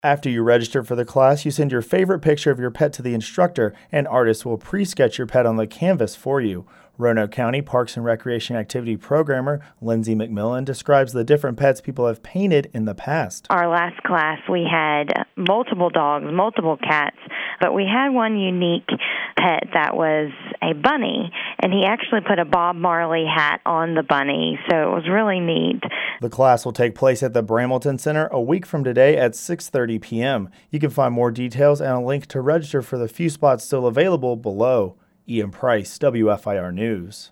After you register for the class, you send your favorite picture of your pet to the instructor, and artists will pre-sketch your pet on the canvas for you. Roanoke County Parks and Recreation Activity Programmer Lindsay McMillan describes the different pets people have painted in the past. Our last class, we had multiple dogs, multiple cats, but we had one unique pet that was a bunny, and he actually put a Bob Marley hat on the bunny, so it was really neat. The class will take place at the Bramilton Center a week from today at 6:30 p.m. You can find more details and a link to register for the few spots still available below. Ian Price, WFIR News.